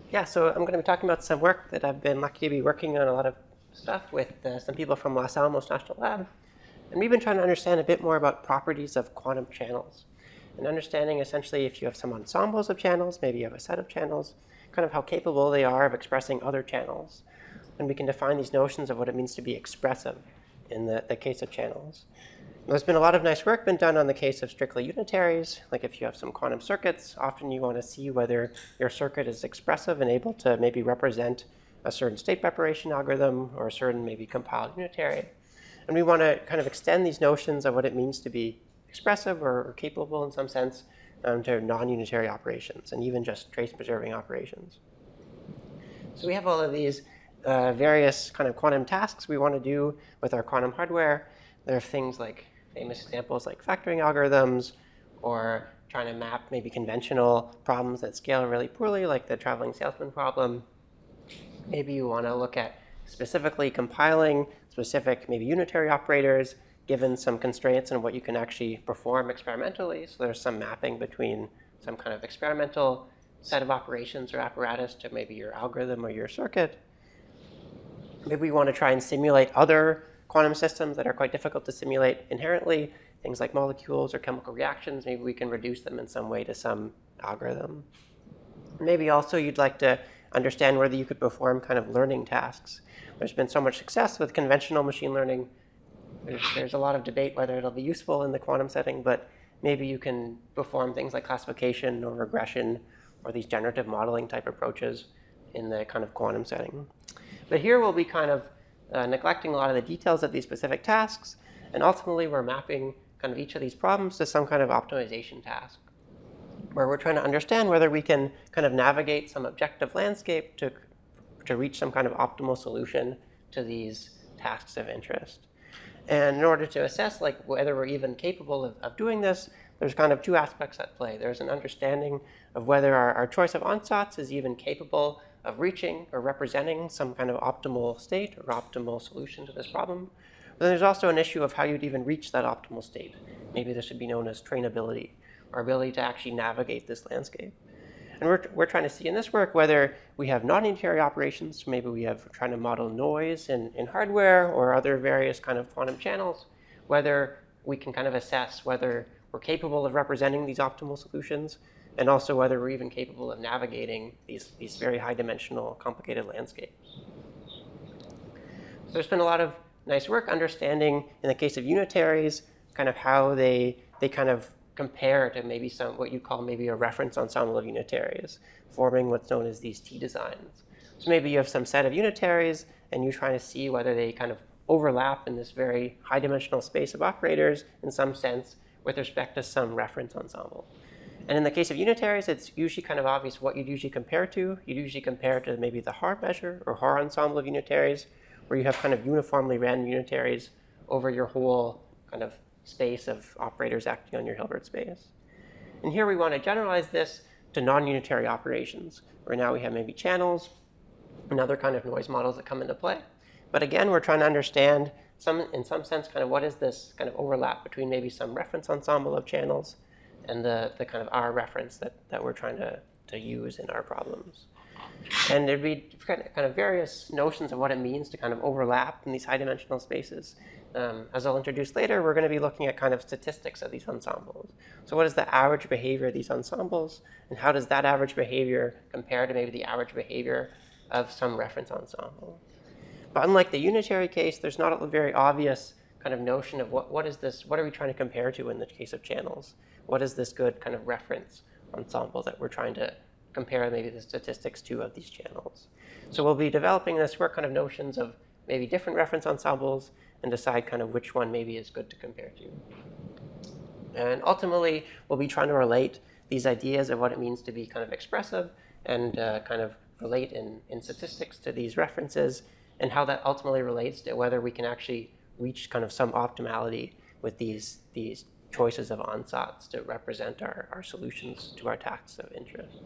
Yeah, so I'm going to be talking about some work that I've been lucky to be working on a lot of stuff with some people from Los Alamos National Lab. And we've been trying to understand a bit more about properties of quantum channels. And understanding essentially if you have some ensembles of channels, maybe you have a set of channels, kind of how capable they are of expressing other channels. And we can define these notions of what it means to be expressive in the case of channels. There's been a lot of nice work been done on the case of strictly unitaries. Like if you have some quantum circuits, often you want to see whether your circuit is expressive and able to maybe represent a certain state preparation algorithm or a certain maybe compiled unitary. And we want to kind of extend these notions of what it means to be expressive or capable in some sense to non-unitary operations and even just trace preserving operations. So we have all of these various kind of quantum tasks we want to do with our quantum hardware. There are things like famous examples like factoring algorithms or trying to map maybe conventional problems that scale really poorly, like the traveling salesman problem. Maybe you want to look at specifically compiling specific maybe unitary operators given some constraints on what you can actually perform experimentally. So there's some mapping between some kind of experimental set of operations or apparatus to maybe your algorithm or your circuit. Maybe we want to try and simulate other quantum systems that are quite difficult to simulate inherently, things like molecules or chemical reactions. Maybe we can reduce them in some way to some algorithm. Maybe also you'd like to understand whether you could perform kind of learning tasks. There's been so much success with conventional machine learning. There's a lot of debate whether it'll be useful in the quantum setting, but maybe you can perform things like classification or regression or these generative modeling type approaches in the kind of quantum setting. But here we'll be kind of neglecting a lot of the details of these specific tasks, and ultimately we're mapping kind of each of these problems to some kind of optimization task, where we're trying to understand whether we can kind of navigate some objective landscape to reach some kind of optimal solution to these tasks of interest. And in order to assess like whether we're even capable of doing this, there's kind of two aspects at play. There's an understanding of whether our choice of ansatz is even capable of reaching or representing some kind of optimal state or optimal solution to this problem. But then there's also an issue of how you'd even reach that optimal state. Maybe this should be known as trainability, our ability to actually navigate this landscape. And we're trying to see in this work whether we have non-unitary operations. So maybe we're trying to model noise in hardware or other various kind of quantum channels, whether we can kind of assess whether we're capable of representing these optimal solutions, and also whether we're even capable of navigating these very high-dimensional, complicated landscapes. So there's been a lot of nice work understanding, in the case of unitaries, kind of how they kind of compare to maybe some what you call maybe a reference ensemble of unitaries, forming what's known as these T-designs. So maybe you have some set of unitaries, and you're trying to see whether they kind of overlap in this very high-dimensional space of operators in some sense with respect to some reference ensemble. And in the case of unitaries, it's usually kind of obvious what you'd usually compare to. You'd usually compare to maybe the Haar measure or Haar ensemble of unitaries, where you have kind of uniformly random unitaries over your whole kind of space of operators acting on your Hilbert space. And here we want to generalize this to non-unitary operations, where now we have maybe channels and other kind of noise models that come into play. But again, we're trying to understand in some sense kind of what is this kind of overlap between maybe some reference ensemble of channels and the kind of our reference that we're trying to use in our problems. And there'd be kind of various notions of what it means to kind of overlap in these high-dimensional spaces. As I'll introduce later, we're going to be looking at kind of statistics of these ensembles. So what is the average behavior of these ensembles, and how does that average behavior compare to maybe the average behavior of some reference ensemble? But unlike the unitary case, there's not a very obvious kind of notion of what is this, what are we trying to compare to in the case of channels? What is this good kind of reference ensemble that we're trying to compare maybe the statistics to of these channels? So we'll be developing this work kind of notions of maybe different reference ensembles and decide kind of which one maybe is good to compare to. And ultimately, we'll be trying to relate these ideas of what it means to be kind of expressive and kind of relate in statistics to these references, and how that ultimately relates to whether we can actually reach kind of some optimality with these choices of ansatz to represent our solutions to our tasks of interest.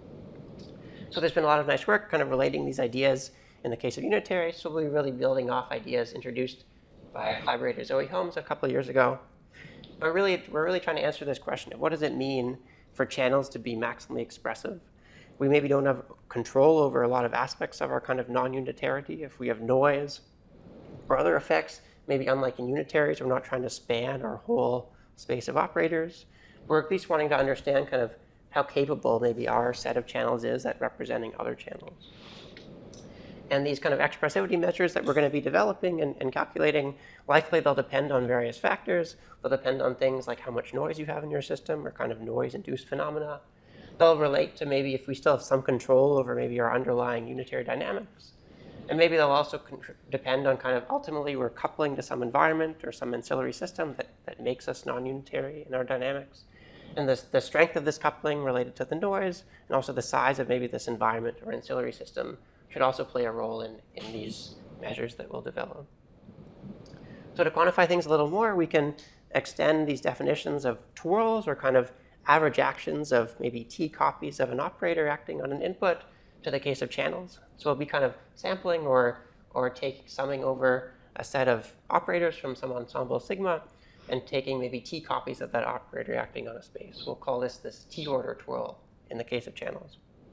So there's been a lot of nice work kind of relating these ideas in the case of unitary. So we'll be really building off ideas introduced by collaborator Zoe Holmes a couple of years ago. But we're really trying to answer this question of what does it mean for channels to be maximally expressive? we maybe don't have control over a lot of aspects of our kind of non-unitarity. If we have noise or other effects, maybe unlike in unitaries, we're not trying to span our whole space of operators. We're at least wanting to understand kind of how capable maybe our set of channels is at representing other channels. And these kind of expressivity measures that we're going to be developing and calculating, likely they'll depend on various factors. They'll depend on things like how much noise you have in your system or kind of noise-induced phenomena. They'll relate to maybe if we still have some control over maybe our underlying unitary dynamics. And maybe they'll also depend on kind of ultimately we're coupling to some environment or some ancillary system that makes us non-unitary in our dynamics. And the strength of this coupling related to the noise and also the size of maybe this environment or ancillary system should also play a role in these measures that we'll develop. So to quantify things a little more, we can extend these definitions of twirls or kind of average actions of maybe t copies of an operator acting on an input to the case of channels. So we'll be kind of sampling or summing over a set of operators from some ensemble sigma and taking maybe t copies of that operator acting on a space. We'll call this t-order twirl in the case of channels.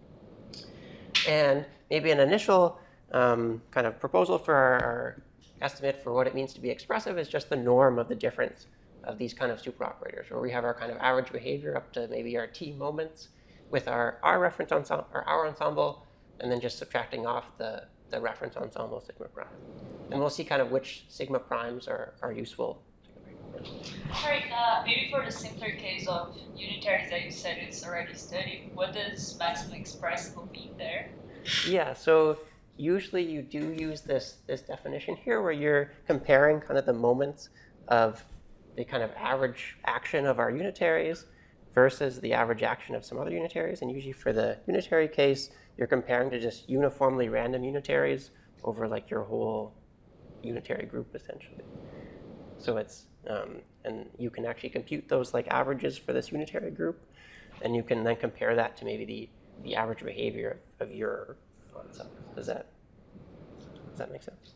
And maybe an initial kind of proposal for our estimate for what it means to be expressive is just the norm of the difference of these kind of superoperators, where we have our kind of average behavior up to maybe our t moments with our reference ensemble, or our ensemble, and then just subtracting off the reference ensemble sigma prime. And we'll see kind of which sigma primes are useful. All right, maybe for the simpler case of unitaries that you said it's already studied, what does maximally expressible mean there? Yeah, so usually you do use this definition here where you're comparing kind of the moments of the kind of average action of our unitaries versus the average action of some other unitaries. And usually for the unitary case, you're comparing to just uniformly random unitaries over like your whole unitary group essentially. So it's, and you can actually compute those like averages for this unitary group, and you can then compare that to maybe the average behavior of your ensemble. Does that make sense?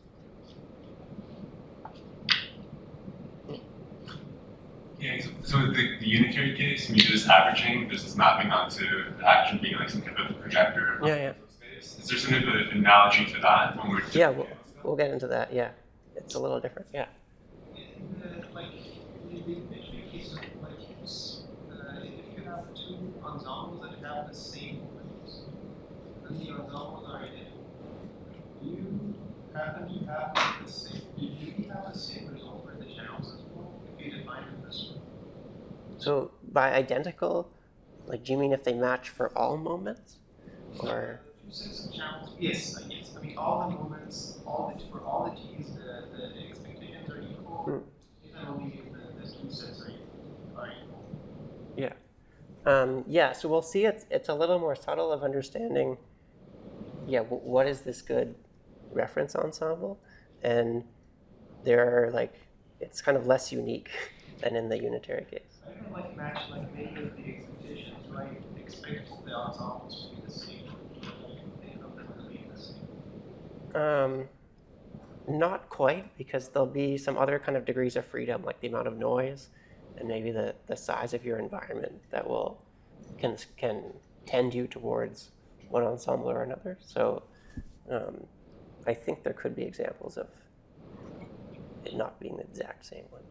Yeah, so the unitary case, when you do this averaging, there's this mapping onto the action being like some type of projector. Yeah. Space. Is there some type of analogy to that when we're doing we'll get into that. Yeah, it's a little different. Yeah. Like in the unitary case of like if you have two ensembles that have the same moments, and the ensembles are identical, you have the same. You have the same result for the channels as well if you define it this way. So by identical, like, do you mean if they match for all moments, or? Two sets of channels. Yes. I mean all the moments, for all the t's, the expectations are equal. If and only if the two sets are equal. Yeah. Yeah. So we'll see. It's a little more subtle of understanding. Yeah. What is this good reference ensemble? And there are like, it's kind of less unique than in the unitary case. I don't like match like many of the expectations, right? Expect the ensembles to be the same. They don't really be the same. Not quite, because there'll be some other kind of degrees of freedom, like the amount of noise and maybe the size of your environment that can tend you towards one ensemble or another. So I think there could be examples of it not being the exact same one.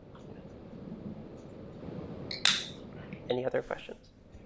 Any other questions?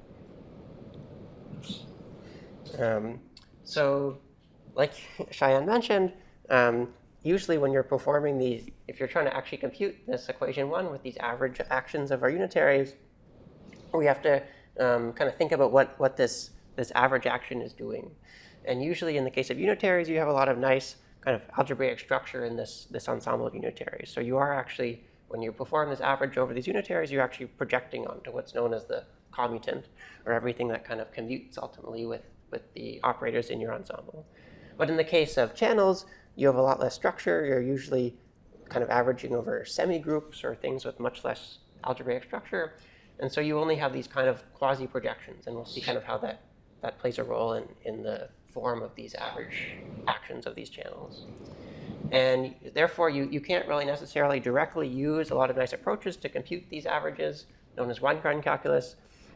So like Cheyenne mentioned, usually when you're performing these, if you're trying to actually compute this equation 1 with these average actions of our unitaries, we have to kind of think about what this average action is doing. And usually in the case of unitaries, you have a lot of nice kind of algebraic structure in this ensemble of unitaries. So you are actually, when you perform this average over these unitaries, you're actually projecting onto what's known as the commutant, or everything that kind of commutes ultimately with the operators in your ensemble. But in the case of channels, you have a lot less structure. You're usually kind of averaging over semi-groups or things with much less algebraic structure. And so you only have these kind of quasi-projections, and we'll see kind of how that plays a role in the form of these average actions of these channels. And therefore, you can't really necessarily directly use a lot of nice approaches to compute these averages, known as one-gun calculus.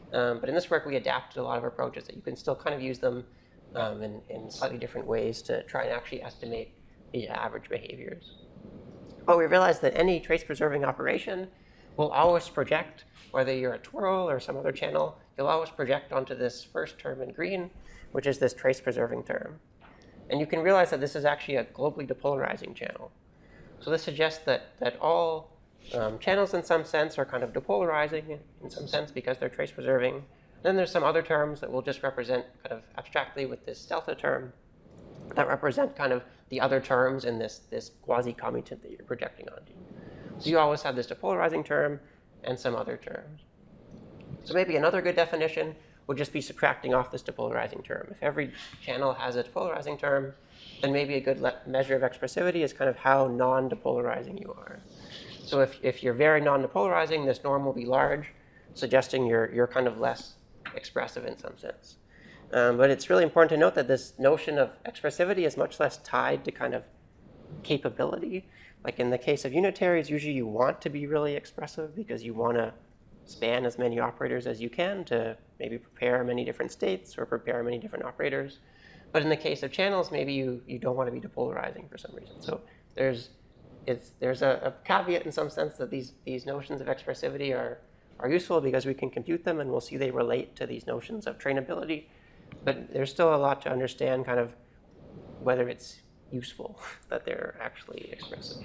But in this work, we adapted a lot of approaches that you can still kind of use them in slightly different ways to try and actually estimate the average behaviors. But we realized that any trace-preserving operation will always project, whether you're a twirl or some other channel, you'll always project onto this first term in green, which is this trace-preserving term. And you can realize that this is actually a globally depolarizing channel. So this suggests that all channels in some sense are kind of depolarizing in some sense because they're trace-preserving. Then there's some other terms that we'll just represent kind of abstractly with this delta term that represent kind of the other terms in this quasi-commutant that you're projecting onto. So you always have this depolarizing term and some other terms. So maybe another good definition would just be subtracting off this depolarizing term. If every channel has a depolarizing term, then maybe a good measure of expressivity is kind of how non-depolarizing you are. So if you're very non-depolarizing, this norm will be large, suggesting you're kind of less expressive in some sense. But it's really important to note that this notion of expressivity is much less tied to kind of capability. Like in the case of unitaries, usually you want to be really expressive because you want to span as many operators as you can to maybe prepare many different states or prepare many different operators. But in the case of channels, maybe you don't want to be depolarizing for some reason. So there's a caveat in some sense that these notions of expressivity are useful because we can compute them, and we'll see they relate to these notions of trainability. But there's still a lot to understand kind of whether it's useful that they're actually expressive.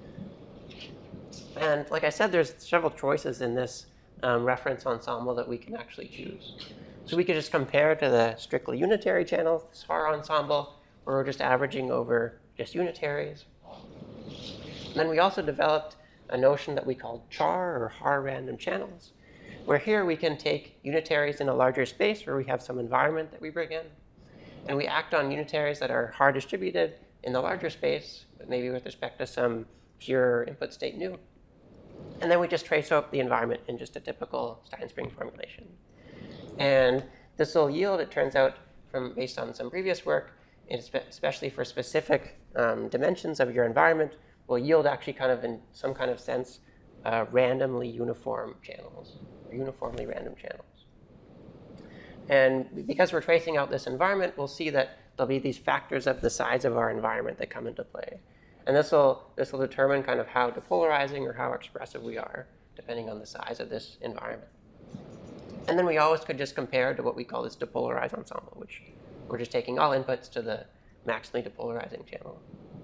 And like I said, there's several choices in this reference ensemble that we can actually choose. So we could just compare to the strictly unitary channel, this far ensemble, where we're just averaging over just unitaries. And then we also developed a notion that we called char or Haar random channels, where here we can take unitaries in a larger space where we have some environment that we bring in, and we act on unitaries that are Haar distributed in the larger space, but maybe with respect to some pure input state nu. And then we just trace out the environment in just a typical Stein-Spring formulation. And this will yield, it turns out, based on some previous work, especially for specific dimensions of your environment, will yield actually kind of in some kind of sense randomly uniform channels, or uniformly random channels. And because we're tracing out this environment, we'll see that there'll be these factors of the size of our environment that come into play. And this will determine kind of how depolarizing or how expressive we are, depending on the size of this environment. And then we always could just compare to what we call this depolarized ensemble, which we're just taking all inputs to the maximally depolarizing channel.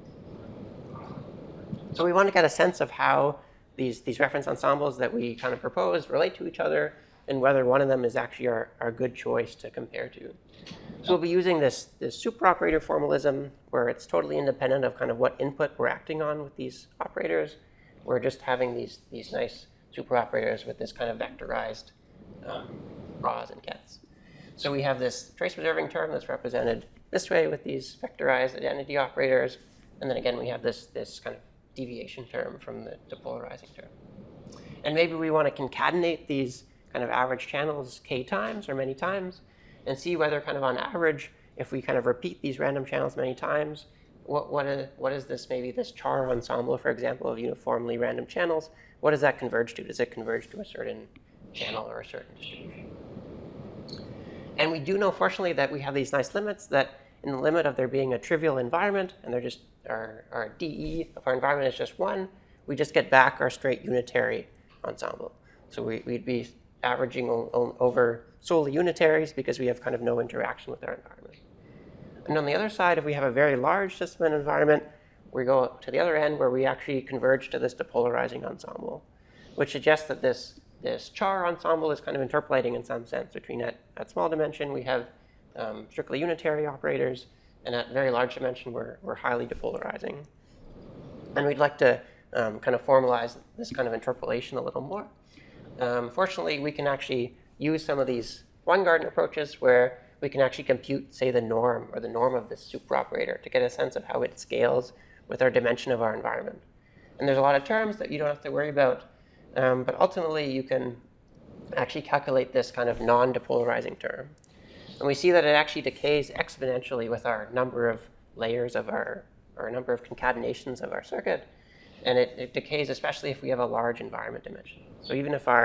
So we want to get a sense of how these reference ensembles that we kind of propose relate to each other and whether one of them is actually our good choice to compare to. So we'll be using this superoperator formalism where it's totally independent of kind of what input we're acting on with these operators. We're just having these nice superoperators with this kind of vectorized RAWs and kets. So we have this trace-preserving term that's represented this way with these vectorized identity operators. And then again, we have this kind of deviation term from the depolarizing term. And maybe we want to concatenate these kind of average channels k times or many times and see whether kind of on average, if we kind of repeat these random channels many times, what is this, maybe this char ensemble, for example, of uniformly random channels, what does that converge to? Does it converge to a certain channel or a certain distribution? And we do know, fortunately, that we have these nice limits that in the limit of there being a trivial environment, and they're just our DE of our environment is just 1, we just get back our straight unitary ensemble. So we'd be averaging over solely unitaries because we have kind of no interaction with our environment. And on the other side, if we have a very large system and environment, we go to the other end where we actually converge to this depolarizing ensemble, which suggests that this char ensemble is kind of interpolating in some sense between at small dimension, we have strictly unitary operators, and at very large dimension, we're highly depolarizing. And we'd like to kind of formalize this kind of interpolation a little more. Fortunately, we can actually use some of these Weingarten approaches where we can actually compute, say, the norm or the norm of this superoperator to get a sense of how it scales with our dimension of our environment. And there's a lot of terms that you don't have to worry about, but ultimately you can actually calculate this kind of non-depolarizing term. And we see that it actually decays exponentially with our number of layers of our number of concatenations of our circuit. And it decays especially if we have a large environment dimension. So even if our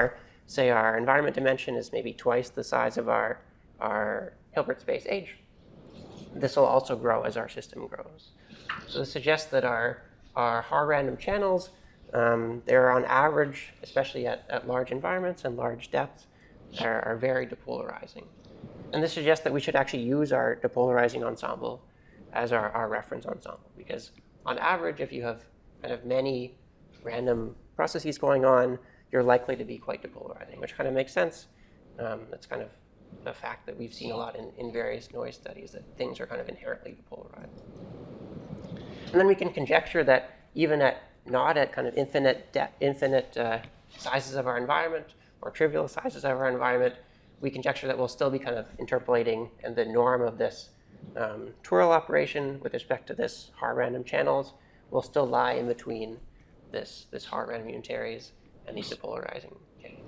say our environment dimension is maybe twice the size of our Hilbert space H, this will also grow as our system grows. So this suggests that our Haar random channels, they're on average, especially at large environments and large depths, are very depolarizing. And this suggests that we should actually use our depolarizing ensemble as our reference ensemble, because on average, if you have kind of many random processes going on, you're likely to be quite depolarizing, which kind of makes sense. That's kind of a fact that we've seen a lot in various noise studies, that things are kind of inherently depolarized. And then we can conjecture that even not at kind of infinite sizes of our environment or trivial sizes of our environment, we conjecture that we'll still be kind of interpolating, and the norm of this twirl operation with respect to this Haar random channels will still lie in between this Haar random unitaries and these depolarizing cases.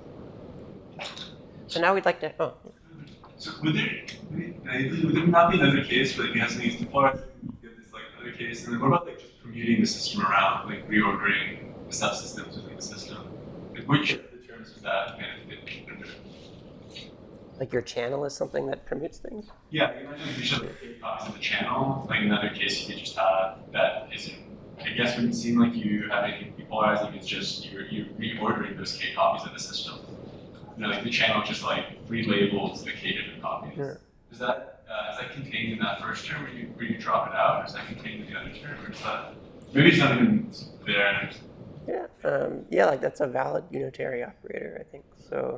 So now we'd like to, So would there not be another case where like, you have something that's depolarizing, you have this like other case, and then what about like just permuting the system around, like reordering the subsystems within the system? Like which of the terms does that benefit under? like your channel is something that permutes things? Yeah, like imagine if you show like 8 copies of the channel, like in another case you could just have that isn't, I guess wouldn't seem like you have anything depolarizing, it's just you're reordering those K copies of the system. You know, like the channel just like relabels the K different copies. Yeah. Is that contained in that first term where you drop it out, or is that contained in the other term, or is that maybe it's not even there? Yeah, yeah, like that's a valid unitary operator, I think. So,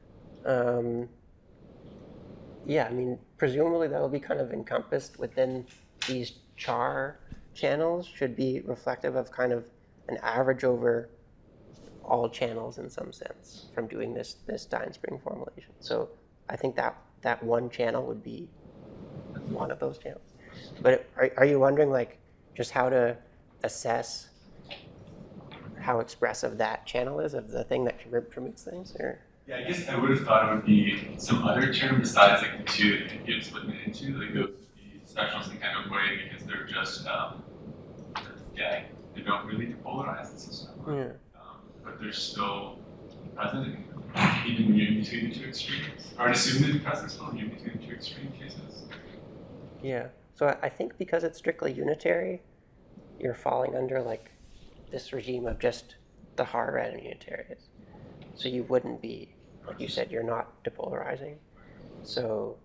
yeah, I mean, presumably that'll be kind of encompassed within these char channels, should be reflective of kind of an average over all channels in some sense from doing this Dine-Spring formulation. So I think that one channel would be one of those channels. But are you wondering like just how to assess how expressive that channel is of the thing that permutes things, or? Yeah, I guess I would have thought it would be some other term besides like the two that you get split into, like those would be special some kind of way because they're just they don't really depolarize the system. Yeah. But they're still present even when you're in between the two extremes. Or I'd assume they're present still in between the two extreme cases. Yeah. So I think because it's strictly unitary, you're falling under like this regime of just the Haar random unitaries. So you wouldn't be, like you said, you're not depolarizing. So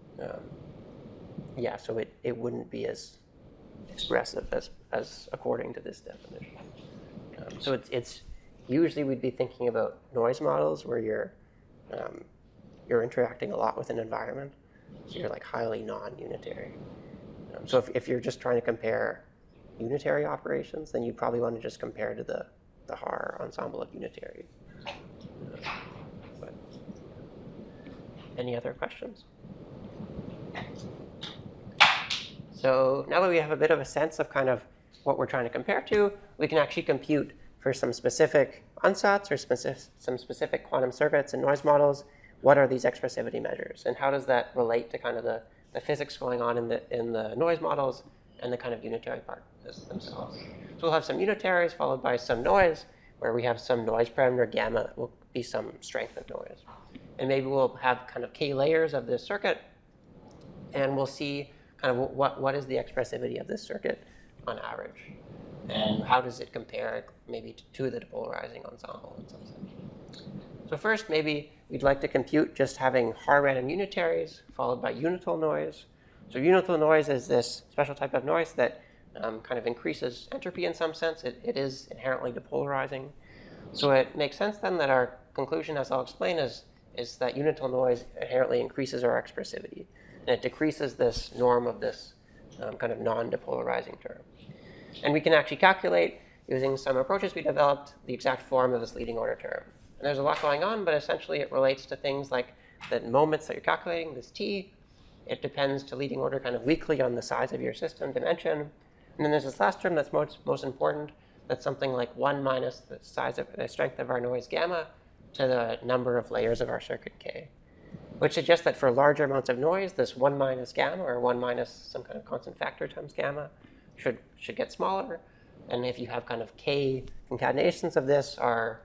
yeah, so it wouldn't be as expressive as according to this definition. So it's usually we'd be thinking about noise models where you're interacting a lot with an environment, so you're like highly non-unitary. So if you're just trying to compare unitary operations, then you probably want to just compare to the Haar ensemble of unitary. But any other questions? So now that we have a bit of a sense of kind of what we're trying to compare to, we can actually compute for some specific ansatz or some specific quantum circuits and noise models, what are these expressivity measures, and how does that relate to kind of the physics going on in the noise models and the kind of unitary part themselves. So we'll have some unitaries followed by some noise, where we have some noise parameter gamma that will be some strength of noise. And maybe we'll have kind of k layers of this circuit, and we'll see kind of what is the expressivity of this circuit on average, and how does it compare maybe to the depolarizing ensemble in some sense. So first, maybe we'd like to compute just having Haar random unitaries followed by unital noise. So unital noise is this special type of noise that kind of increases entropy in some sense. It is inherently depolarizing. So it makes sense then that our conclusion, as I'll explain, is that unital noise inherently increases our expressivity. And it decreases this norm of this kind of non-depolarizing term. And we can actually calculate, using some approaches we developed, the exact form of this leading order term. And there's a lot going on, but essentially it relates to things like the moments that you're calculating, this t. It depends to leading order kind of weakly on the size of your system dimension. And then there's this last term that's most important. That's something like 1 minus the size of the strength of our noise gamma to the number of layers of our circuit k, which suggests that for larger amounts of noise, this 1 minus gamma, or 1 minus some kind of constant factor times gamma, should get smaller. And if you have kind of k concatenations of this, our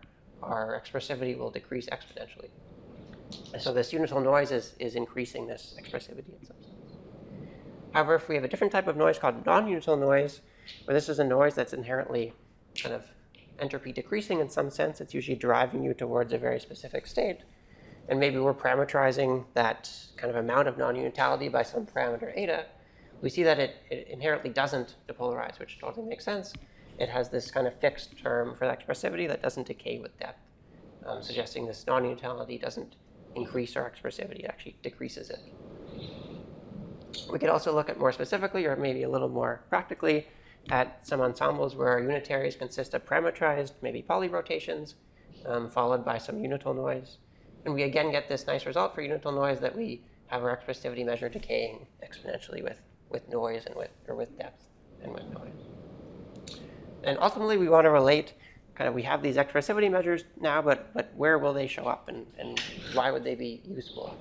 our expressivity will decrease exponentially. And so this unital noise is increasing this expressivity in some sense. However, if we have a different type of noise called non-unital noise, where this is a noise that's inherently kind of entropy decreasing in some sense, it's usually driving you towards a very specific state. And maybe we're parameterizing that kind of amount of non-unitality by some parameter eta. We see that it inherently doesn't depolarize, which totally makes sense. It has this kind of fixed term for the expressivity that doesn't decay with depth, suggesting this non-unitality doesn't increase our expressivity, it actually decreases it. We could also look at more specifically, or maybe a little more practically, at some ensembles where our unitaries consist of parametrized, maybe polyrotations, followed by some unital noise. And we again get this nice result for unital noise that we have our expressivity measure decaying exponentially with noise and with depth and with noise. And ultimately, we want to relate, we have these expressivity measures now, but where will they show up and why would they be useful?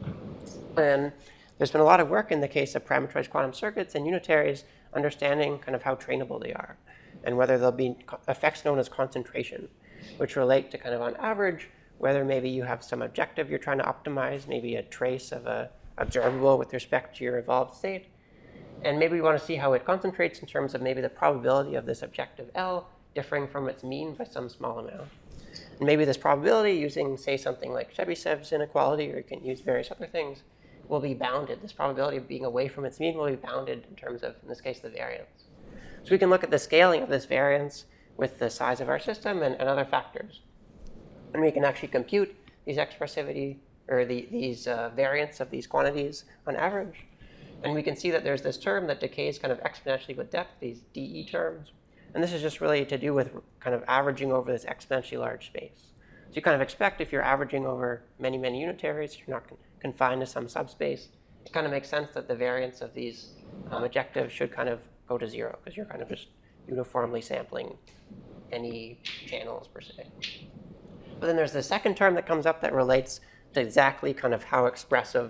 And there's been a lot of work in the case of parameterized quantum circuits and unitaries understanding kind of how trainable they are and whether there'll be effects known as concentration, which relate to kind of on average whether maybe you have some objective you're trying to optimize, maybe a trace of a observable with respect to your evolved state. And maybe we want to see how it concentrates in terms of maybe the probability of this objective L differing from its mean by some small amount. And maybe this probability using, say, something like Chebyshev's inequality, or you can use various other things, will be bounded. This probability of being away from its mean will be bounded in terms of, in this case, the variance. So we can look at the scaling of this variance with the size of our system and other factors. And we can actually compute these expressivity, or these variants of these quantities on average. And we can see that there's this term that decays kind of exponentially with depth, these dE terms. And this is just really to do with kind of averaging over this exponentially large space. So you kind of expect if you're averaging over many, many unitaries, you're not confined to some subspace. It kind of makes sense that the variance of these objectives should kind of go to zero, because you're kind of just uniformly sampling any channels per se. But then there's the second term that comes up that relates to exactly kind of how expressive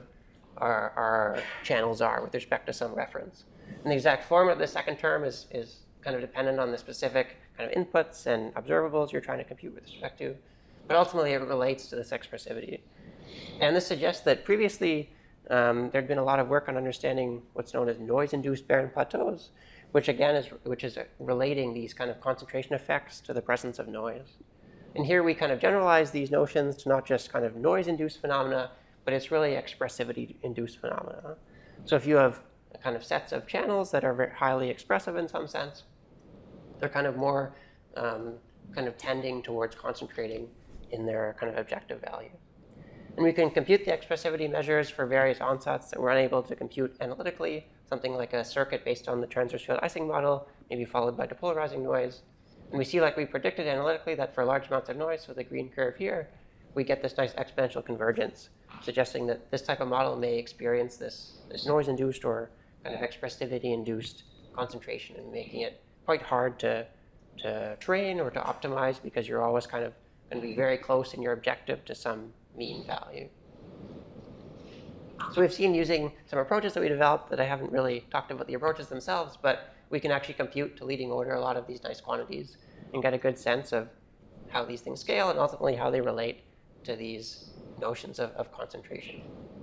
our channels are with respect to some reference. And the exact form of the second term is kind of dependent on the specific kind of inputs and observables you're trying to compute with respect to. But ultimately, it relates to this expressivity. And this suggests that previously there'd been a lot of work on understanding what's known as noise-induced barren plateaus, which again is relating these kind of concentration effects to the presence of noise. And here we kind of generalize these notions to not just kind of noise-induced phenomena, but it's really expressivity-induced phenomena. So if you have kind of sets of channels that are very highly expressive in some sense, they're kind of more kind of tending towards concentrating in their kind of objective value. And we can compute the expressivity measures for various onsets that we're unable to compute analytically, something like a circuit based on the transverse field Ising model, maybe followed by depolarizing noise. And we see, like we predicted analytically, that for large amounts of noise, so the green curve here, we get this nice exponential convergence, suggesting that this type of model may experience this noise-induced or kind of expressivity-induced concentration, and making it quite hard to train or to optimize, because you're always kind of going to be very close in your objective to some mean value. So we've seen using some approaches that we developed that I haven't really talked about the approaches themselves, but we can actually compute to leading order a lot of these nice quantities and get a good sense of how these things scale and ultimately how they relate to these notions of concentration.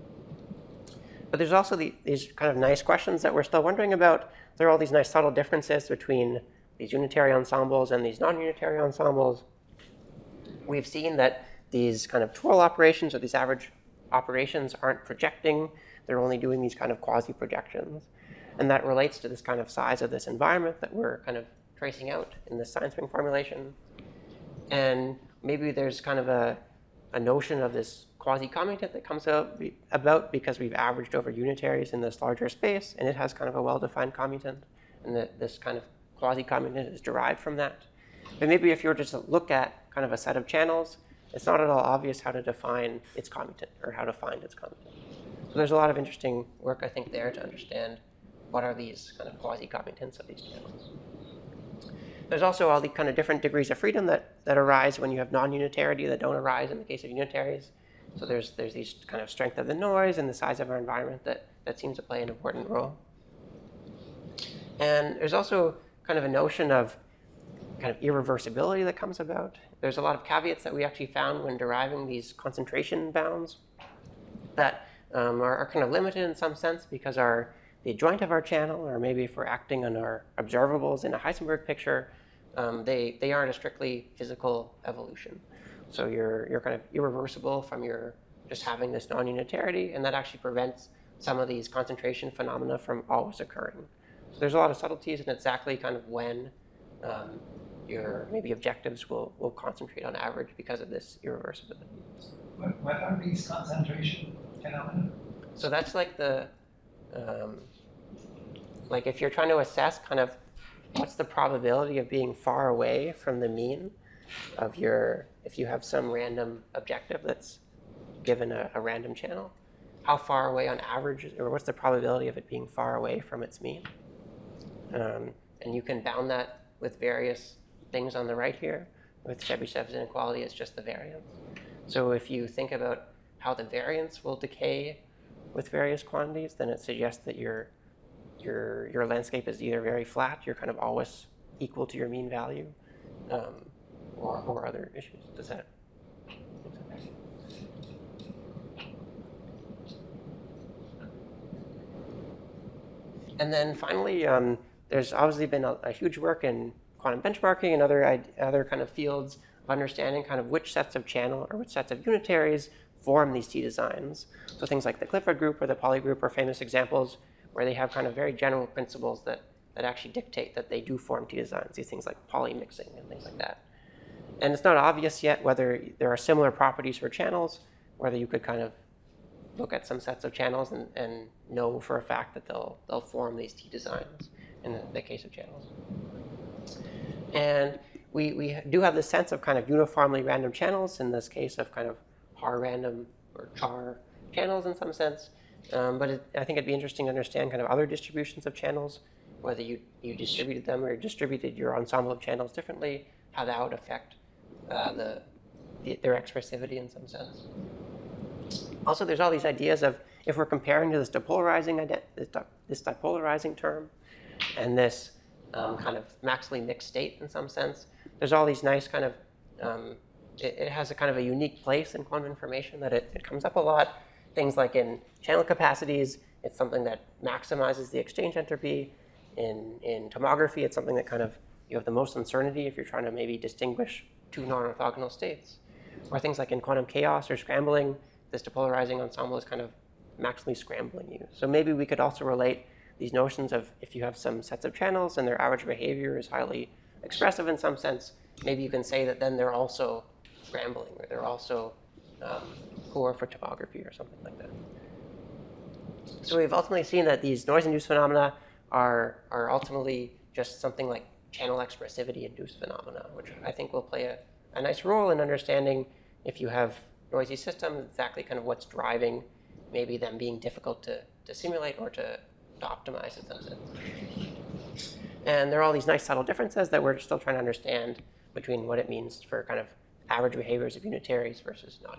But there's also these kind of nice questions that we're still wondering about. There are all these nice subtle differences between these unitary ensembles and these non-unitary ensembles. We've seen that these kind of twirl operations or these average operations aren't projecting. They're only doing these kind of quasi-projections. And that relates to this kind of size of this environment that we're kind of tracing out in this sine spring formulation. And maybe there's kind of a notion of this quasi-commutant that comes about because we've averaged over unitaries in this larger space, and it has kind of a well-defined commutant, and that this kind of quasi-commutant is derived from that. But maybe if you were just to look at kind of a set of channels, it's not at all obvious how to define its commutant or how to find its commutant. So there's a lot of interesting work, I think, there to understand what are these kind of quasi-commutants of these channels. There's also all the kind of different degrees of freedom that arise when you have non-unitarity that don't arise in the case of unitaries. So there's these kind of strength of the noise and the size of our environment that seems to play an important role. And there's also kind of a notion of kind of irreversibility that comes about. There's a lot of caveats that we actually found when deriving these concentration bounds that are kind of limited in some sense because the adjoint of our channel, or maybe if we're acting on our observables in a Heisenberg picture, they aren't a strictly physical evolution. So you're kind of irreversible from your just having this non-unitarity, and that actually prevents some of these concentration phenomena from always occurring. So there's a lot of subtleties in exactly kind of when your maybe objectives will concentrate on average because of this irreversibility. What are these concentration phenomena? So that's like like if you're trying to assess kind of what's the probability of being far away from the mean of if you have some random objective that's given a random channel, how far away on average, or what's the probability of it being far away from its mean? And you can bound that with various things on the right here. With Chebyshev's inequality, it's just the variance. So if you think about how the variance will decay with various quantities, then it suggests that your landscape is either very flat, you're kind of always equal to your mean value, or other issues. Does that make sense? And then finally, there's obviously been a huge work in quantum benchmarking and other kind of fields of understanding kind of which sets of channel or which sets of unitaries form these T-designs. So things like the Clifford group or the Pauli group are famous examples where they have kind of very general principles that actually dictate that they do form T-designs, these things like Pauli mixing and things like that. And it's not obvious yet whether there are similar properties for channels, whether you could kind of look at some sets of channels and know for a fact that they'll form these T-designs in the case of channels. And we do have this sense of kind of uniformly random channels, in this case of kind of Haar random or char channels in some sense. But I think it'd be interesting to understand kind of other distributions of channels, whether you distributed them or distributed your ensemble of channels differently, how that would affect their expressivity in some sense. Also, there's all these ideas of if we're comparing to this depolarizing term and this kind of maximally mixed state in some sense, there's all these nice kind of, it has a kind of a unique place in quantum information that it comes up a lot. Things like in channel capacities, it's something that maximizes the exchange entropy. In tomography, it's something that kind of, you have the most uncertainty if you're trying to maybe distinguish two non-orthogonal states. Or things like in quantum chaos or scrambling, this depolarizing ensemble is kind of maximally scrambling you. So maybe we could also relate these notions of if you have some sets of channels and their average behavior is highly expressive in some sense, maybe you can say that then they're also scrambling or they're also poor for tomography or something like that. So we've ultimately seen that these noise-induced phenomena are ultimately just something like channel expressivity-induced phenomena, which I think will play a nice role in understanding if you have noisy systems, exactly kind of what's driving maybe them being difficult to simulate or to optimize in some sense. And there are all these nice subtle differences that we're still trying to understand between what it means for kind of average behaviors of unitaries versus not.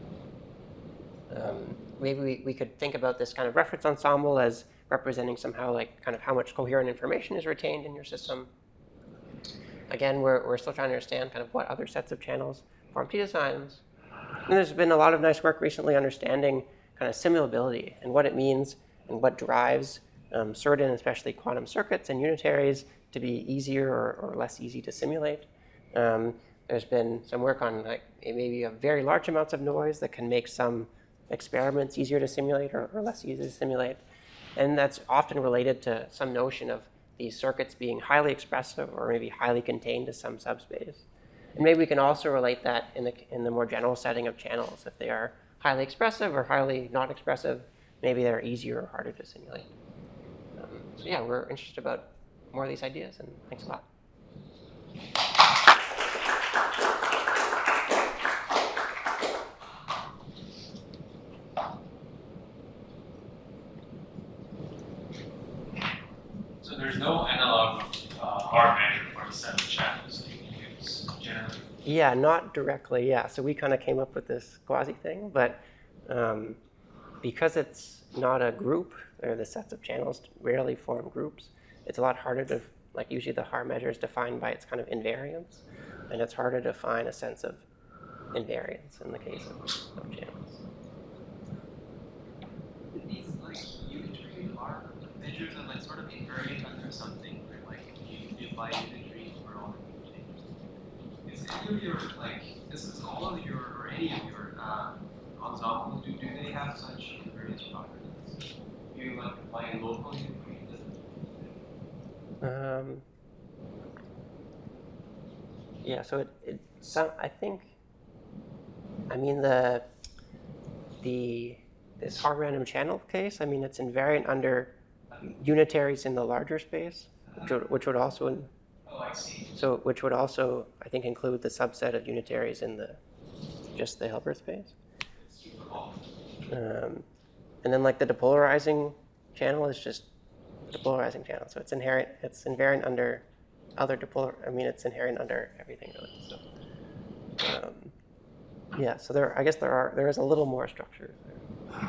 Maybe we could think about this kind of reference ensemble as representing somehow like kind of how much coherent information is retained in your system. Again, we're still trying to understand kind of what other sets of channels form T-designs. And there's been a lot of nice work recently understanding kind of simulability and what it means and what drives certain, especially quantum circuits and unitaries, to be easier or less easy to simulate. There's been some work on like maybe very large amounts of noise that can make some experiments easier to simulate or less easy to simulate. And that's often related to some notion of these circuits being highly expressive or maybe highly contained to some subspace. And maybe we can also relate that in the more general setting of channels. If they are highly expressive or highly not expressive, maybe they're easier or harder to simulate. So yeah, we're interested about more of these ideas, and thanks a lot. So there's no analog Haar measure for the set of channels that you can use generally? Yeah, not directly, yeah. So we kind of came up with this quasi thing, but because it's not a group, or the sets of channels rarely form groups, it's a lot harder like usually the Haar measure is defined by its kind of invariance, and it's harder to find a sense of invariance in the case of channels. These like unitary Haar measures are like sort of invariant under something where like you apply unitary for all the things. Is any of your like this is all of your or any of your ensembles do they have such invariance properties? You like apply local unitary? Yeah, so I think, I mean this Haar random channel case, I mean it's invariant under unitaries in the larger space, which would also Oh, I see. so which would also I think include the subset of unitaries in just the Hilbert space. And then like the depolarizing channel is just a depolarizing channel, so it's invariant under other it's inherent under everything really. So yeah, so there is a little more structure there.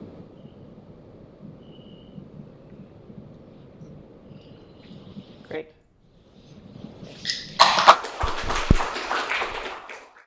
Great.